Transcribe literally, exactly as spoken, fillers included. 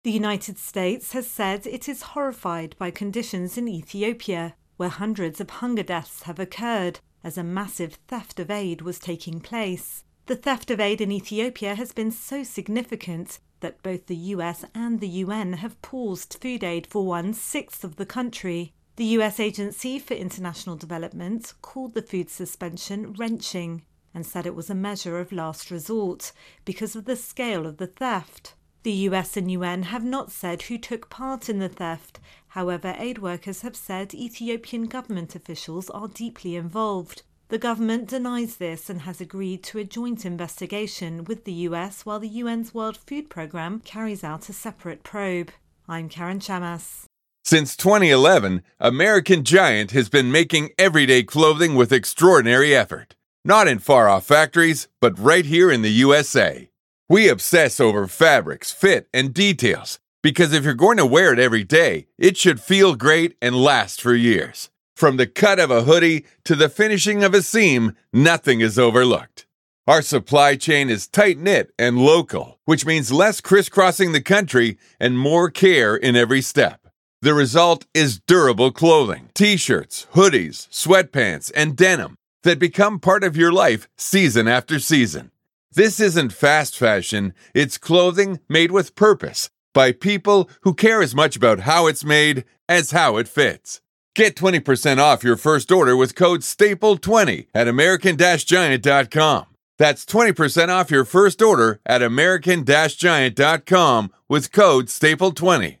The United States has said it is horrified by conditions in Ethiopia, where hundreds of hunger deaths have occurred as a massive theft of aid was taking place. The theft of aid in Ethiopia has been so significant that both the U S and the U N have paused food aid for one-sixth of the country. The U S Agency for International Development called the food suspension wrenching and said it was a measure of last resort because of the scale of the theft. The U S and U N have not said who took part in the theft. However, aid workers have said Ethiopian government officials are deeply involved. The government denies this and has agreed to a joint investigation with the U S while the U N's World Food Programme carries out a separate probe. I'm Karen Chamas. Since twenty eleven, American Giant has been making everyday clothing with extraordinary effort. Not in far-off factories, but right here in the U S A. We obsess over fabrics, fit, and details, because if you're going to wear it every day, it should feel great and last for years. From the cut of a hoodie to the finishing of a seam, nothing is overlooked. Our supply chain is tight-knit and local, which means less crisscrossing the country and more care in every step. The result is durable clothing, t-shirts, hoodies, sweatpants, and denim that become part of your life season after season. This isn't fast fashion, it's clothing made with purpose by people who care as much about how it's made as how it fits. Get twenty percent off your first order with code staple twenty at American Giant dot com. That's twenty percent off your first order at American Giant dot com with code staple twenty.